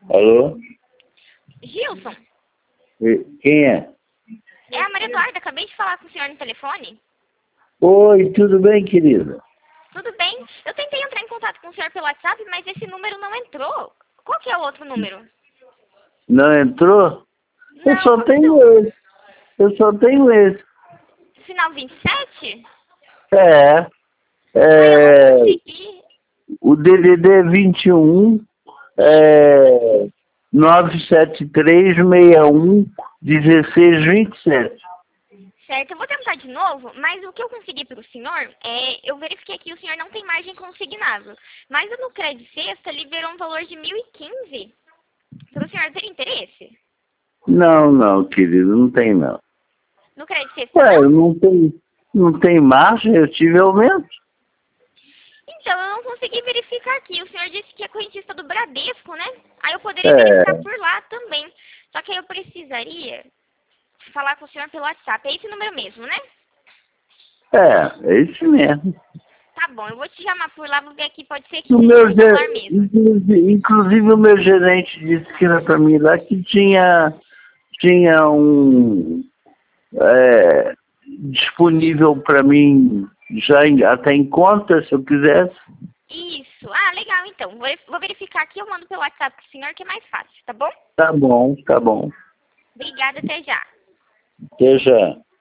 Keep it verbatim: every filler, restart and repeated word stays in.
Alô? Gilson, E- Quem é? é a Maria Eduarda, acabei de falar com o senhor no telefone. Oi, tudo bem, querida? Tudo bem? Eu tentei entrar em contato com o senhor pelo WhatsApp, mas esse número não entrou. Qual que é o outro número? Não entrou? Eu Não, só qual que é tenho o esse. Eu só tenho esse. final vinte e sete? É. Ah, eu não É consegui. o D D D vinte e um é nove sete três seis um um seis dois sete. Certo, eu vou tentar de novo, mas o que eu consegui para o senhor é... Eu verifiquei que o senhor não tem margem consignável. Mas no crédito sexta liberou um valor de mil e quinze. Para o senhor ter interesse? Não, não, querido, não tem não. No crédito sexta Ué, não? não tem, não tem margem, eu tive aumento. Então, eu não consegui verificar aqui. O senhor disse que é correntista do Bradesco, né? Aí eu poderia verificar É, por lá também. Só que aí eu precisaria falar com o senhor pelo WhatsApp. É esse número mesmo, né? é, é isso mesmo. Tá bom, eu vou te chamar por lá, vou ver aqui, pode ser que O seja meu, esse celular ge- mesmo. inclusive, inclusive o meu gerente disse que era para mim lá que tinha, tinha um é, disponível para mim já em- até em conta, se eu quisesse. Isso. Ah, legal, então. Vou vou verificar aqui, eu mando pelo WhatsApp pro senhor, que é mais fácil, tá bom? Tá bom, tá bom. Obrigada, até já. Até já.